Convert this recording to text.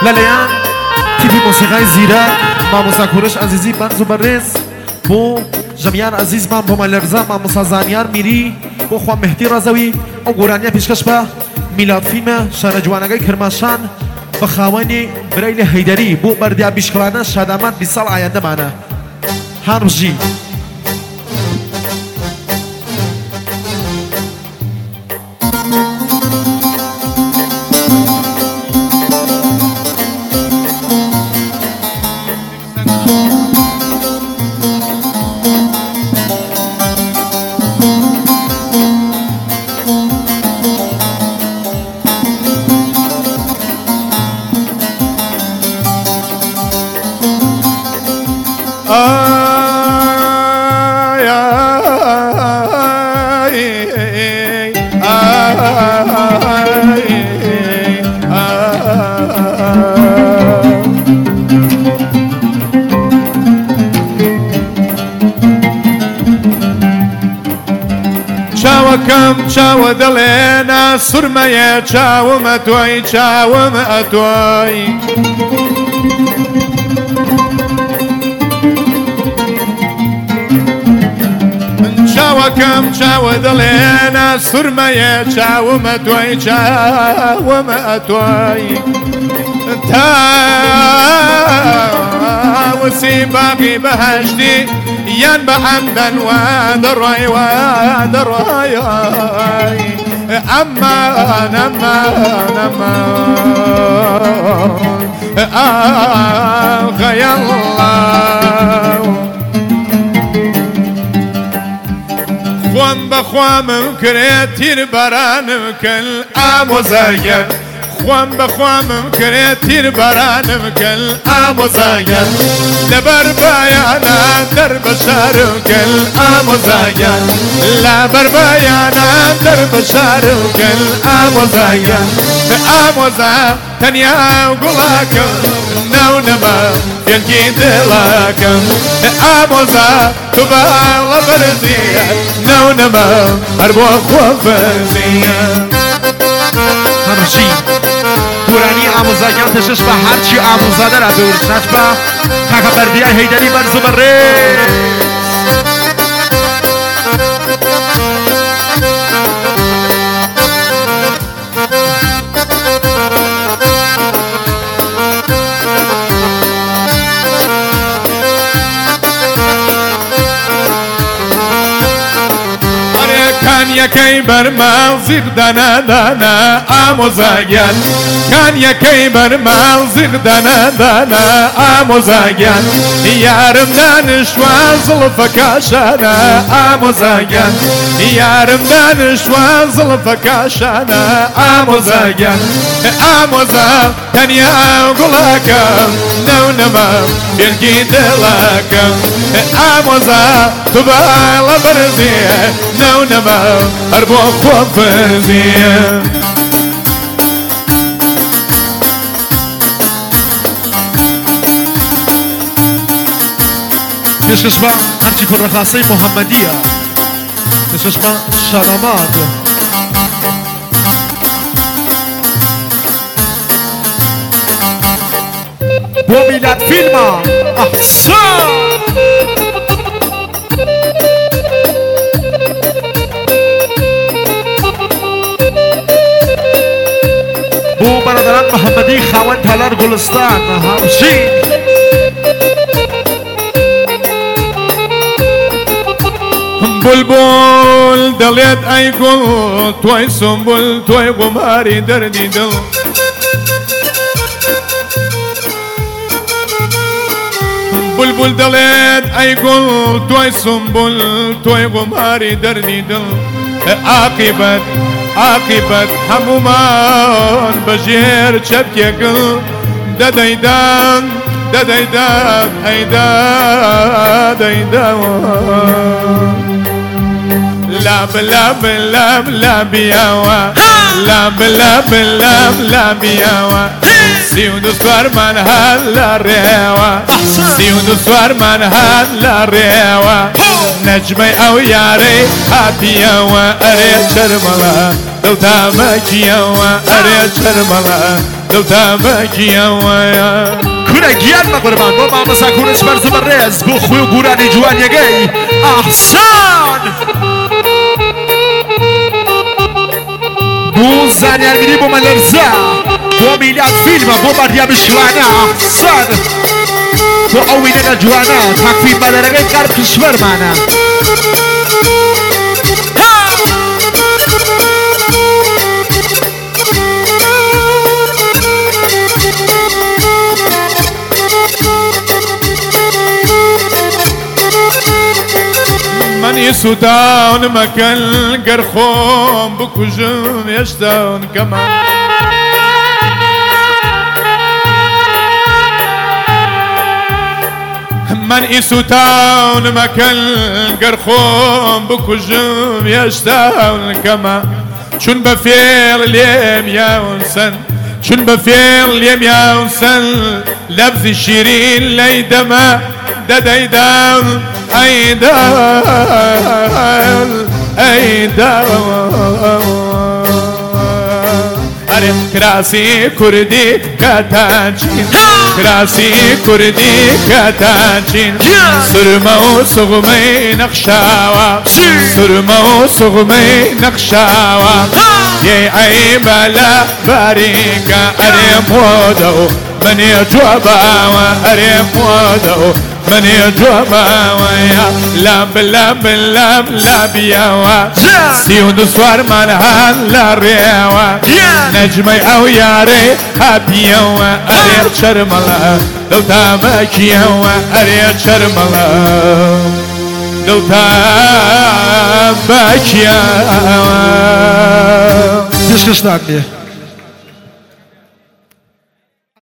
لەلەیان تیپی مۆسیقای زیرە مامۆستا کوڕش عەزیزی بەرز و بەڕێز بۆ ژەمیان عەزیزمان بۆ مەلەرزە مامۆستا زانیار میری بۆ خوا مهدی ڕەزەوی ئەو گۆرانیە پێشکەش بە میلاد فیلمە شارە جوانەکەی کرماشان بە خاوەنی برەی لە هەیدەری بۆ بەردیا بیشکڵانە شادامان 20 ساڵ ئایندەمانە هانبژی چاوەکەم چاوە دڵێنە سورمەیە چاومە تۆی چاومە تۆی چاوەکەم چاوە دڵێنە سورمەیە چاومە تۆی چاومە تۆی تاوسی باقی بەهەشتی یان بە عەمدەن وا دەڕۆی وا دەڕۆی ئەمان ئەمان ئەمان غەیەڵڵا خۆم بەخوامم کرێت تیر بەرانم کەل ئامۆزایەت خۆم بەخوامم کرێت تیر بەرانم کەل ئامۆزایەت لەبەر بایانە دەربەشارم کەل ئامۆزایەت لەبەر بایانە دەربەشارم کەل ئامۆزایەت ئامۆزا تەنیا گوڵاکەم ناو نەما گەنگی دڵاکەم ئامۆزا تو باڵە بەرزیە ناو نەما هەر بۆ خۆ فەرزیە هەرژی گۆرانی ئامۆزاگیان پێشش بە هەرچی ئامۆزادەرە بێورژناچ بە کاکە بەردیای هەیدەری بەرز و بەڕێز یەکەی بەرماڵ زیغ دەنا دانا ئامۆزاگیان کان یەکەی بەرماڵ زیغ دەنا دانا ئامۆزاگیان یارم دانیشتوە زڵفەکە شانە ئامۆزاگیان یارم دانیشتوە زڵفەکە شانە ئامۆزاگیان ئامۆزا تەنیا گوڵاکەم نەو نەما بێرگی دڵاکەم ئامۆزا تو باڵە بەرزیە نەو نەما هەر بۆ خۆ فەرزیە پێشکەش بە هەرچی کوڕەخاسەی محەممەدیە پێشکەش بە شادامات بۆ میلاد فیلمە ئەحسان بۆ بەرادەران محەممەدی خاوەن تەلەر گوڵستان هەمژی بولبول دەڵێت ئەی گوڵ تۆی سومبول تۆی قوماری دەردی دڵ بولبول دەڵێت ئەی گوڵ تۆی سومبول تۆی قوماری دەردی دڵ عاقبەت عاقبەت هەمومان بەژێر چەپکێگڵ دەدەیدان دەدەیدان هەیدا دەیداوە لاب لاب لاب لابیاوە لاب لاب لاب لابیاوە سی و دو سوارمان هەر لە ڕێوە سی و دو سوارمان هەر لە ڕێوە نەجمەی ئەو یارەی هاتیەوە ئەرێ چەرمەڵە دڵتامەکیەوە ئەرێ چەرمەڵە دڵتا بەگیەوە کورە گیان بە قوربان بۆ مامۆستا کوڕش بەرز و بەڕێز بۆ خوێ و گورانی جوانیەکەی ئەحسان بۆ زانیارگیری بۆ مەلەرزە بۆ میلاد فیلمە بۆ بەریام شوانە ئەحسان بۆ ئەو وینەگە جوانە تاکفیل بەلەرەکەی کار پشوەرمانە منی سودان مەکەن گەر خۆم بکوژم هێشتا کەمە من ئیسوتاون مەکەن گەر خۆم بکوژم هێشتا کەمە چون بە فێڵ لێم یاونسەن چون بە فێڵ لێم یاونسەن لەبزی شیرین لەی دەمە دەدەیداون ئەیدا ئەیدا ئەرێ کراسی کوردی کاتاچین کراسی کوردی کاتاچین سرمە و سوغمەی نەخشاوە سرمە و سوغمەی نەخشاوە یێ عەیبە لە باریکە ئەرێم بۆدە و منێ جواباوە ئەرێم بۆدە و منێ جواباوەیە لام بلام بلام لابیاوە سی و دو سوارمان هەن لە ڕێوە نەجمەی ئەو یارەی هاپیەوە ئەرێ چەرمەڵە دڵتا بەکیەوە ئەرێ چەرمەڵە دڵتا بەکیەوە پێشکەشتان بێ